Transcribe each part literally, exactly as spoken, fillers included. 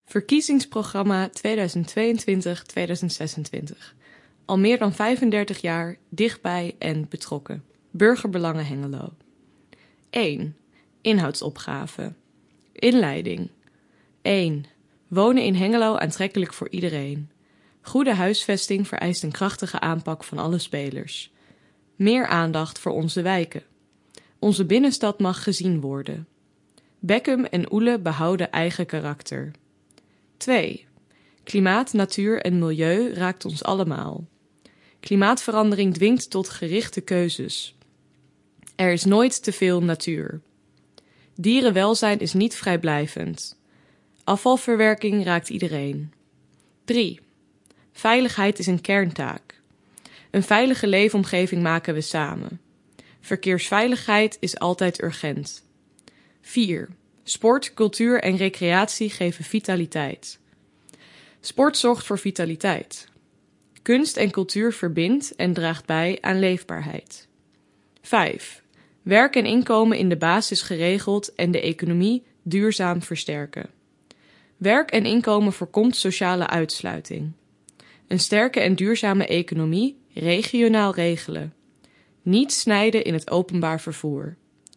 Verkiezingsprogramma tweeduizend tweeëntwintig tot tweeduizend zesentwintig. Al meer dan vijfendertig jaar dichtbij en betrokken. Burgerbelangen Hengelo. één. Inhoudsopgave. Inleiding. één. Wonen in Hengelo aantrekkelijk voor iedereen. Goede huisvesting vereist een krachtige aanpak van alle spelers. Meer aandacht voor onze wijken. Onze binnenstad mag gezien worden. Beckum en Oele behouden eigen karakter. twee. Klimaat, natuur en milieu raakt ons allemaal. Klimaatverandering dwingt tot gerichte keuzes. Er is nooit te veel natuur. Dierenwelzijn is niet vrijblijvend. Afvalverwerking raakt iedereen. drie. Veiligheid is een kerntaak. Een veilige leefomgeving maken we samen. Verkeersveiligheid is altijd urgent. vier. Sport, cultuur en recreatie geven vitaliteit. Sport zorgt voor vitaliteit. Kunst en cultuur verbindt en draagt bij aan leefbaarheid. vijf. Werk en inkomen in de basis geregeld en de economie duurzaam versterken. Werk en inkomen voorkomt sociale uitsluiting. Een sterke en duurzame economie regionaal regelen. Niet snijden in het openbaar vervoer.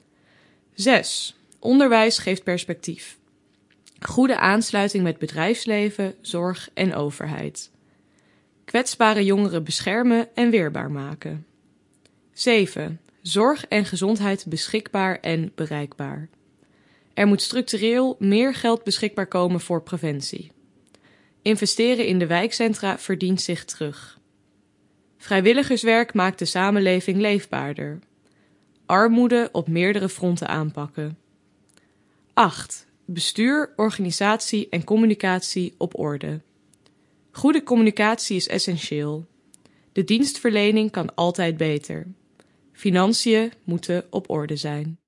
zes. Onderwijs geeft perspectief. Goede aansluiting met bedrijfsleven, zorg en overheid. Kwetsbare jongeren beschermen en weerbaar maken. zeven. Zorg en gezondheid beschikbaar en bereikbaar. Er moet structureel meer geld beschikbaar komen voor preventie. Investeren in de wijkcentra verdient zich terug. Vrijwilligerswerk maakt de samenleving leefbaarder. Armoede op meerdere fronten aanpakken. acht. Bestuur, organisatie en communicatie op orde. Goede communicatie is essentieel. De dienstverlening kan altijd beter. Financiën moeten op orde zijn.